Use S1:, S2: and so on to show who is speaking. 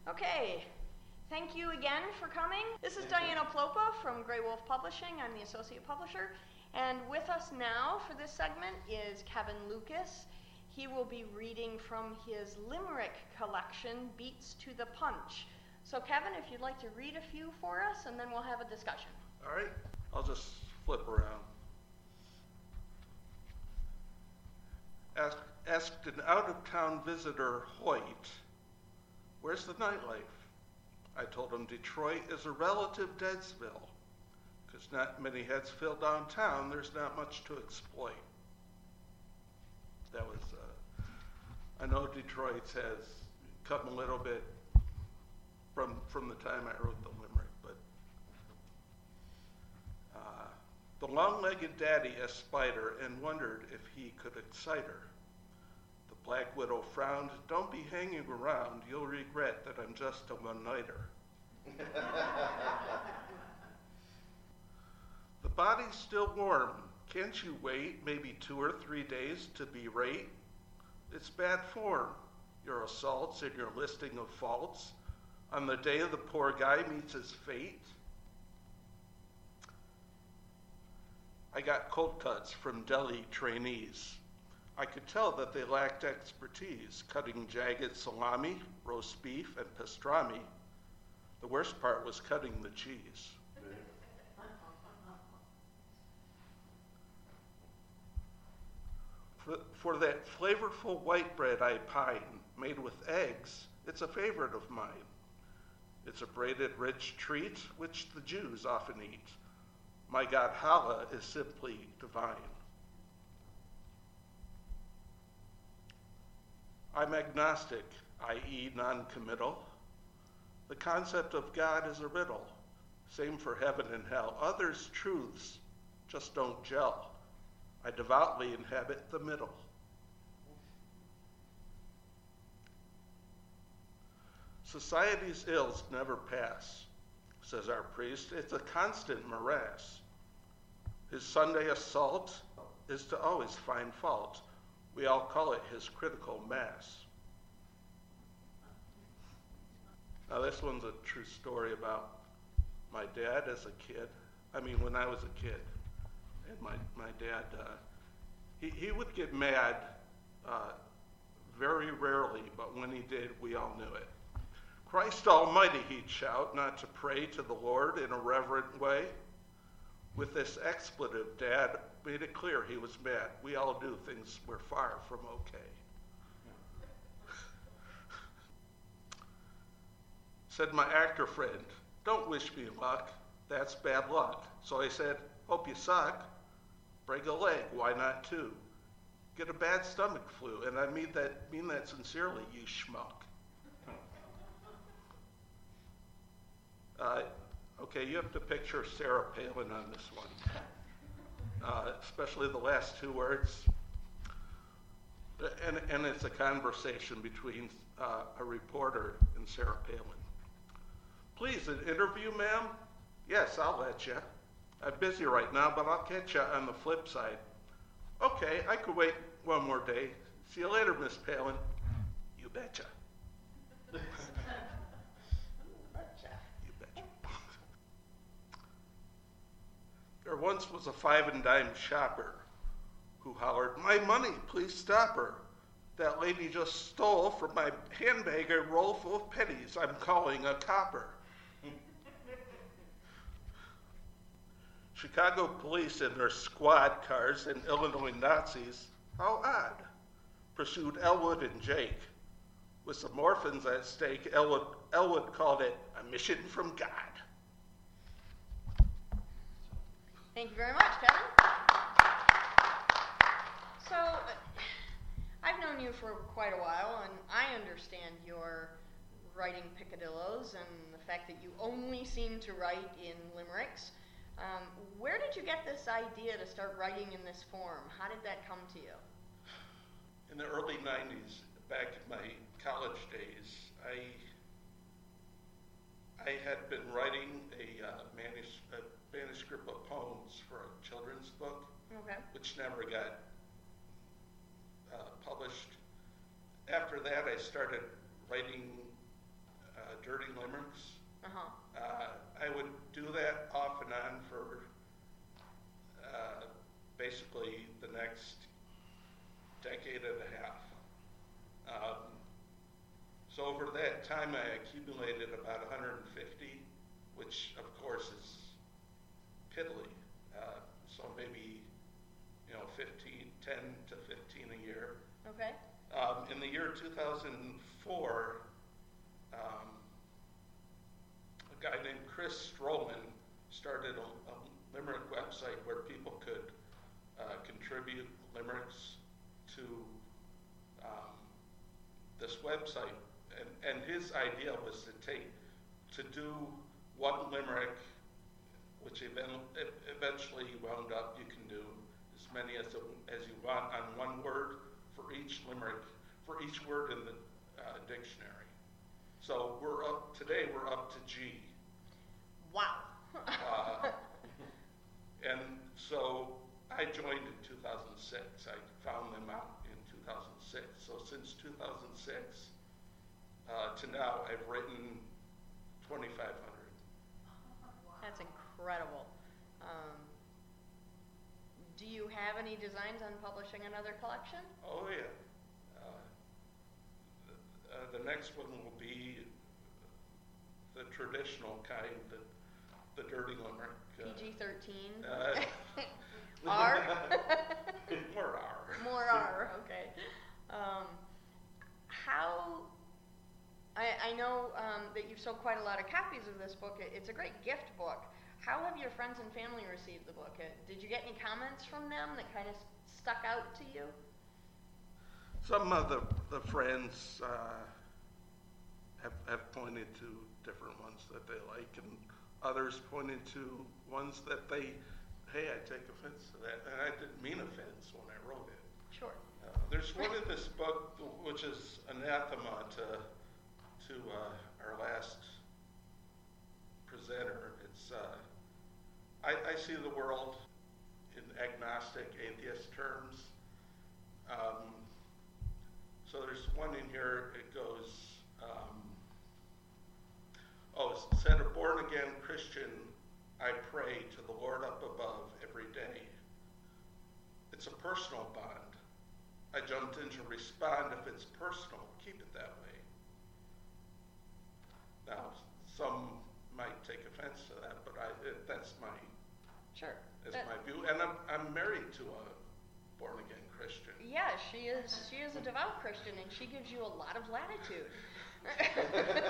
S1: Okay, thank you again for coming. This is Diana Plopa from Grey Wolf Publishing. I'm the associate publisher. And with us now for this segment is Kevin Lucas. He will be reading from his limerick collection, Beats to the Punch. So Kevin, if you'd like to read a few for us, and then we'll have a discussion.
S2: All right, I'll just flip around. Asked an out-of-town visitor, Hoyt, where's the nightlife? I told him Detroit is a relative Deadsville, because not many heads fill downtown, there's not much to exploit. That was, I know Detroit has come a little bit from the time I wrote the limerick, but the long-legged daddy espied spider and wondered if he could excite her. The black widow frowned, don't be hanging around, you'll regret that I'm just a one-nighter. The body's still warm, can't you wait maybe 2 or 3 days to berate? It's bad form, your assaults and your listing of faults on the day the poor guy meets his fate. I got cold cuts from deli trainees. I could tell that they lacked expertise, cutting jagged salami, roast beef, and pastrami. The worst part was cutting the cheese. For that flavorful white bread I pine, made with eggs, it's a favorite of mine. It's a braided rich treat which the Jews often eat. My God, challah is simply divine. I'm agnostic, i.e. non-committal. The concept of God is a riddle. Same for heaven and hell. Others' truths just don't gel. I devoutly inhabit the middle. Society's ills never pass, says our priest. It's a constant morass. His Sunday assault is to always find fault. We all call it his critical mass. Now this one's a true story about my dad as a kid. When I was a kid. And my dad, he would get mad very rarely, but when he did, we all knew it. Christ Almighty, he'd shout, not to pray to the Lord in a reverent way. With this expletive, Dad made it clear he was mad. We all knew things were far from okay. Said my actor friend, don't wish me luck. That's bad luck. So I said, hope you suck. Break a leg, why not 2? Get a bad stomach flu, and I mean that sincerely, you schmuck. Okay, you have to picture Sarah Palin on this one, especially the last 2 words. And it's a conversation between a reporter and Sarah Palin. Please, an interview, ma'am? Yes, I'll let you. I'm busy right now, but I'll catch you on the flip side. Okay, I could wait 1 more day. See you later, Miss Palin. You betcha. You betcha. There once was a 5 and dime shopper who hollered, my money, please stop her. That lady just stole from my handbag a roll full of pennies. I'm calling a copper. Chicago police in their squad cars and Illinois Nazis, how odd, pursued Elwood and Jake. With some orphans at stake, Elwood called it a mission from God.
S1: Thank you very much, Kevin. So, I've known you for quite a while, and I understand your writing picadillos and the fact that you only seem to write in limericks. Where did you get this idea to start writing in this form? How did that come to you?
S2: In the early 90s, back in my college days, I had been writing a manuscript of poems for a children's book, which never got published. After that, I started writing Dirty Limericks.
S1: Uh-huh.
S2: I would do that off and on for basically the next decade and a half. So over that time, I accumulated about 150, which of course is piddly. So maybe, 10 to 15 a year.
S1: Okay.
S2: In the year 2004, a guy named Chris Stroman started a limerick website where people could contribute limericks to this website, and his idea was to do one limerick, which eventually wound up you can do as many as you want on one word for each limerick, for each word in the dictionary. So today we're up to G.
S1: Wow.
S2: And so I joined in 2006. I found them out in 2006. So since 2006 to now, I've written 2,500.
S1: That's incredible. Do you have any designs on publishing another collection?
S2: Oh yeah. The next one will be the traditional kind, the Dirty Limerick.
S1: PG-13?
S2: R?
S1: R?
S2: More R.
S1: More R, okay. I know that you've sold quite a lot of copies of this book. It's a great gift book. How have your friends and family received the book? Did you get any comments from them that kind of stuck out to you?
S2: Some of the friends have pointed to different ones that they like, and others pointed to ones that hey, I take offense to that, and I didn't mean offense when I wrote it.
S1: Sure.
S2: There's one in this book which is anathema to our last presenter. It's I see the world in agnostic, atheist terms. So there's one in here. It goes, said a born-again Christian, I pray to the Lord up above every day. It's a personal bond. I jumped in to respond. If it's personal, keep it that way. Now, some might take offense to that, but that's my
S1: Sure.
S2: my view. And I'm married to a born-again Christian.
S1: Yeah, she is a devout Christian, and she gives you a lot of latitude.